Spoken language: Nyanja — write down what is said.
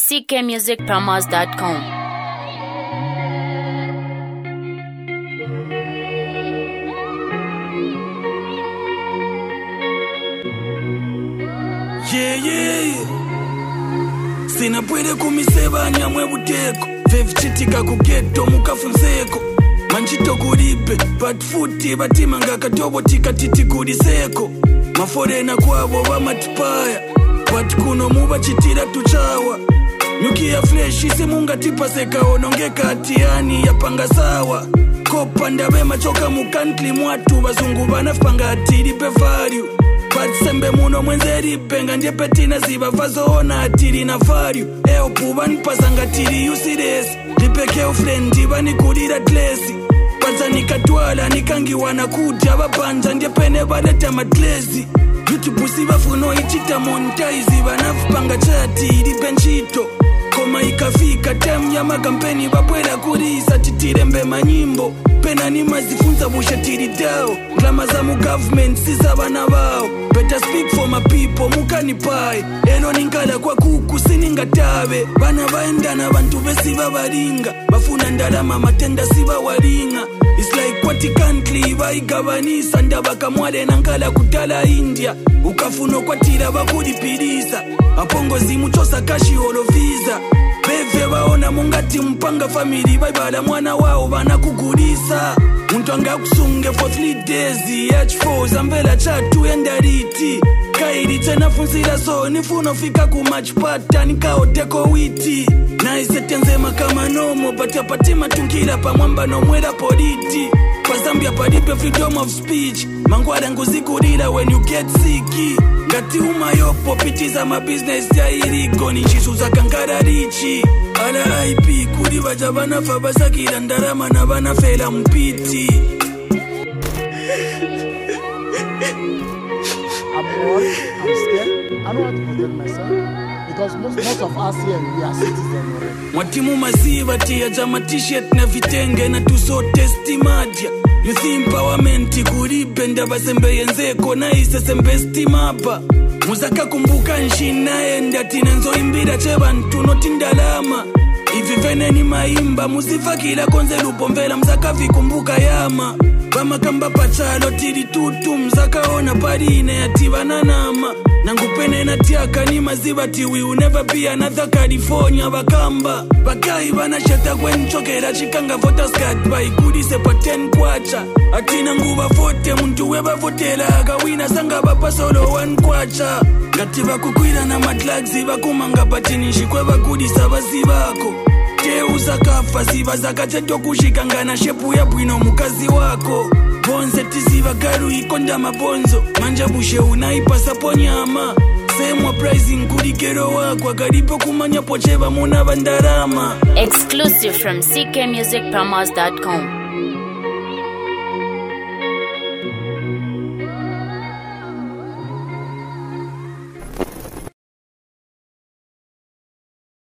ckmusicpromos.com. Sina puede kumiseba nyamwe buteko Vev chitika kugeto mukafunzeko Manchito kuripe But futi batima nga katobo tika titi kuriseko Maforena kwabo bamatipaya But kuno muba chitira tuchawa Nyuki ya flesh isi munga tipa seka onongeka atiani ya panga sawa Kopa ndabe machoka mukantli mwatu Bazungu banafpanga atiri pe value Sembe muno mwenzeri penga nje petina ziba vazoona atiri na value Eo puba nipasanga tiri usides Lipeke ufrendi bani kudira tlesi Paza nikatwala nikangiwa na kuja Bapanja nje pene baleta matlesi YouTube siba funo ichita monetize Banafpanga chati ilipenchito Koma ikafika tem ya makampeni Bapwela kurisa titirembe manyimbo Pena ni mazifunza busha tiri dao Glama za mu government sisa bana bao Better speak for my people mukani pai Elo ninkala kwa kuku sininga tabe Bana baenda na bantu besiba baringa Bafuna ndalama matenda siba waringa It's like kwati country baigabanisa Ndabaka mwale nankala kutala India Ukafuno kwa tira bakudipirisa Apongo zimuchosa kashi holoviza Beve baona mungati mpanga family Baibala mwana wao bana kugurisa Muntu anga kusunge for 3 days H4 zambela chatu endariti Kairi tena funzira so nifuno fika kumachpata Nikaoteko witi Na isetenzema kama nomo Bata patima tunkila pa mwamba no mwela politi Kwa Zambia padipe freedom of speech Mangwada nguzikurira when you get sick Ngati umayopo pitiza ma business ya iriko Nishisuza kankara richi Ala IP kuri baja banafa basakira ndarama na banafela mpiti I'm scared. I don't want to protect myself because most of us here we are citizens already. Mwatimu maziva tia jama t-shirt na vitenge na tuso testimadia Youth empowerment kuripe ndabasembe yenzeko na isesembe stimapa Muzaka kumbuka nshina enda tinenzo imbira chebantu notindalama Ivi vene ni maimba muzifakila konze lupomvela mzaka vikumbuka yama Bama kamba pachalo tiri tutu mzaka ona parine ativana nama Nangupene na tiaka ni maziba ti we will never be another California bakamba Bakai bana shata kwen chokera chikanga vota skat Bai kudi sepa 10 kwacha Atina nguba vote muntu weba votela Agawina sanga bapa solo 1 kwacha Gatiba kukwira na matlag ziba kumanga patini shikwe bakudi sabazi bako Teuza kafa ziba zakacheto kushikangana shepu ya bwino mukazi wako Bonze tiziva garu ikonda mabonzo Manja bushe unaipasa ponyama Semwa pricing kurikero wako Agaripo kumanya pocheba muna bandarama Exclusive from ckmusicpromos.com.